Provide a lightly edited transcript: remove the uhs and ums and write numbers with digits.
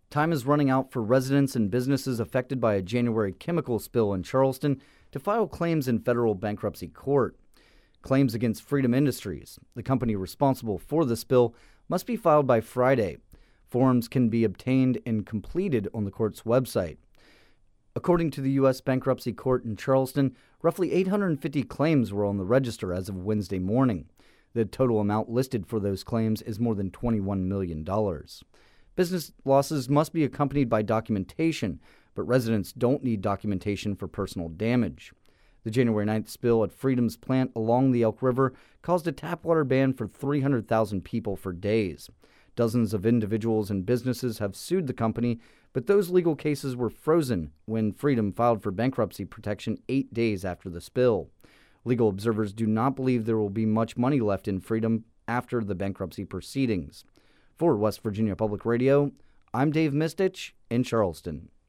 Time is running out for residents and businesses affected by a January chemical spill in Charleston to file claims in federal bankruptcy court. Claims against Freedom Industries, the company responsible for the spill, must be filed by Friday. Forms can be obtained and completed on the court's website. According to the U.S. Bankruptcy Court in Charleston, roughly 850 claims were on the register as of Wednesday morning. The total amount listed for those claims is more than $21 million. Business losses must be accompanied by documentation, but residents don't need documentation for personal damage. The January 9th spill at Freedom's plant along the Elk River caused a tap water ban for 300,000 people for days. Dozens of individuals and businesses have sued the company, but those legal cases were frozen when Freedom filed for bankruptcy protection 8 days after the spill. Legal observers do not believe there will be much money left in Freedom after the bankruptcy proceedings. For West Virginia Public Radio, I'm Dave Mistich in Charleston.